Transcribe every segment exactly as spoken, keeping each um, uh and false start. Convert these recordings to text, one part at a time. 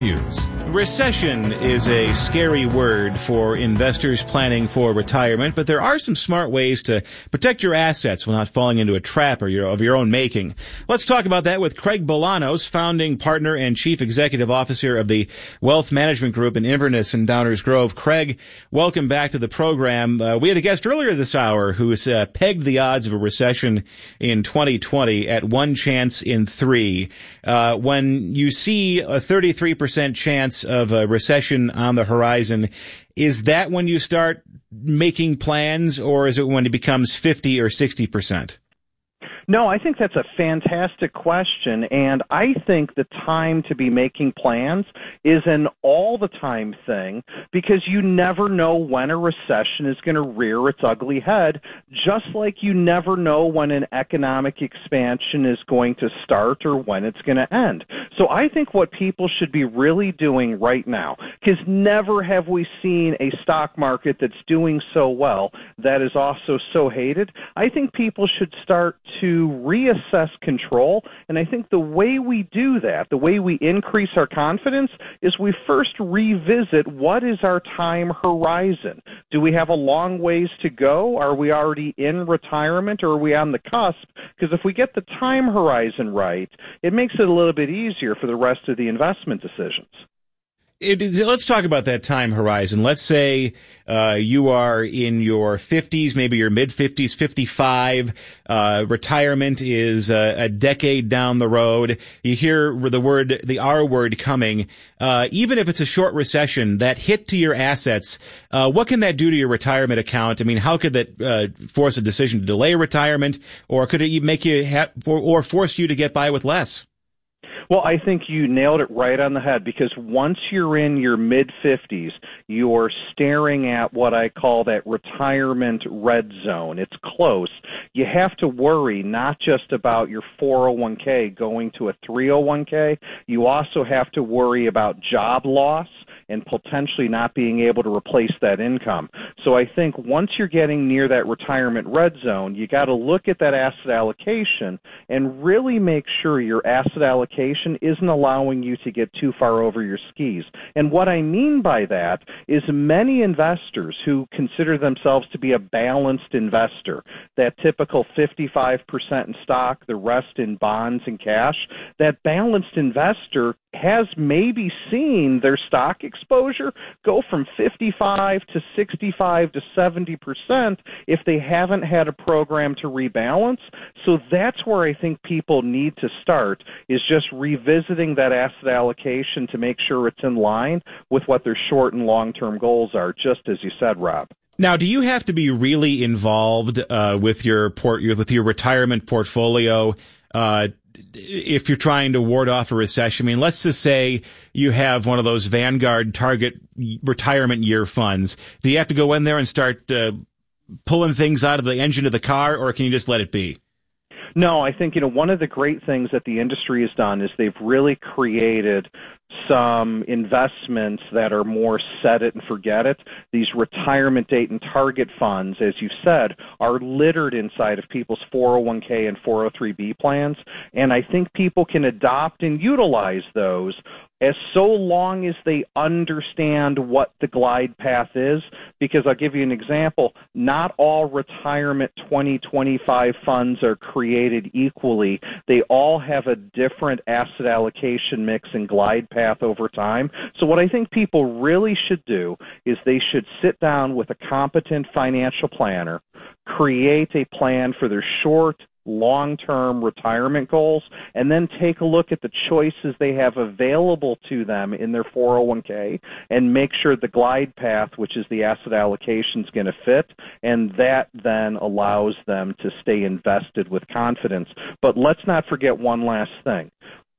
News. Recession is a scary word for investors planning for retirement, but there are some smart ways to protect your assets while not falling into a trap or your, of your own making. Let's talk about that with Craig Bolanos, founding partner and chief executive officer of the Wealth Management Group in Inverness and Downers Grove. Craig, welcome back to the program. Uh, we had a guest earlier this hour who has uh, pegged the odds of a recession in twenty twenty at one chance in three. Uh, when you see a thirty-three percent chance of a recession on the horizon, is that when you start making plans, or is it when it becomes fifty or sixty percent? No, I think that's a fantastic question, and I think the time to be making plans is an all-the-time thing because you never know when a recession is going to rear its ugly head, just like you never know when an economic expansion is going to start or when it's going to end. So I think what people should be really doing right now, because never have we seen a stock market that's doing so well that is also so hated, I think people should start to reassess control, and I think the way we do that, the way we increase our confidence, is we first revisit what is our time horizon. Do we have a long ways to go? Are we already in retirement, or are we on the cusp? Because if we get the time horizon right, it makes it a little bit easier for the rest of the investment decisions. It is, let's talk about that time horizon. Let's say uh, you are in your fifties, maybe your mid-fifties, fifty-five. Uh, retirement is uh, a decade down the road. You hear the word, the R word coming. Uh, even if it's a short recession, that hit to your assets, uh, what can that do to your retirement account? I mean, how could that uh, force a decision to delay retirement, or could it make you ha- for, or force you to get by with less? Well, I think you nailed it right on the head, because once you're in your mid-fifties, you're staring at what I call that retirement red zone. It's close. You have to worry not just about your four oh one k going to a three oh one k. You also have to worry about job loss and potentially not being able to replace that income. So I think once you're getting near that retirement red zone, you got to look at that asset allocation and really make sure your asset allocation isn't allowing you to get too far over your skis. And what I mean by that is many investors who consider themselves to be a balanced investor, that typical fifty-five percent in stock, the rest in bonds and cash, that balanced investor has maybe seen their stock exposure go from fifty-five to sixty-five to seventy percent if they haven't had a program to rebalance. So that's where I think people need to start, is just revisiting that asset allocation to make sure it's in line with what their short and long-term goals are, just as you said, Rob. Now, do you have to be really involved uh, with your port with your retirement portfolio uh, if you're trying to ward off a recession? I mean, let's just say you have one of those Vanguard target retirement year funds. Do you have to go in there and start uh, pulling things out of the engine of the car, or can you just let it be? No, I think, you know, one of the great things that the industry has done is they've really created some investments that are more set it and forget it. These retirement date and target funds, as you said, are littered inside of people's four oh one k and four oh three b plans, and I think people can adopt and utilize those as so long as they understand what the glide path is, because I'll give you an example. Not all retirement twenty twenty-five funds are created equally. They all have a different asset allocation mix and glide path over time. So what I think people really should do is they should sit down with a competent financial planner, create a plan for their short, long-term retirement goals, and then take a look at the choices they have available to them in their four oh one k and make sure the glide path, which is the asset allocation, is going to fit, and that then allows them to stay invested with confidence. But let's not forget one last thing.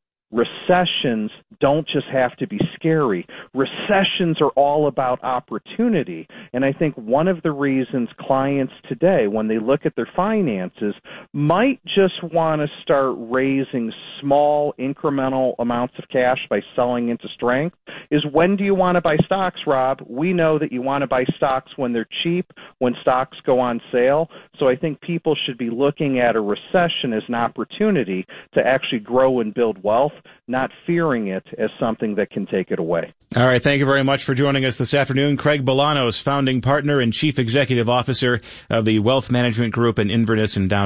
Recessions don't just have to be scary. Recessions are all about opportunity. And I think one of the reasons clients today, when they look at their finances, might just want to start raising small incremental amounts of cash by selling into strength is when do you want to buy stocks, Rob? We know that you want to buy stocks when they're cheap, when stocks go on sale. So I think people should be looking at a recession as an opportunity to actually grow and build wealth, not fearing it as something that can take it away. All right. Thank you very much for joining us this afternoon. Craig Bolanos, founding partner and chief executive officer of the Wealth Management Group in Inverness in downtown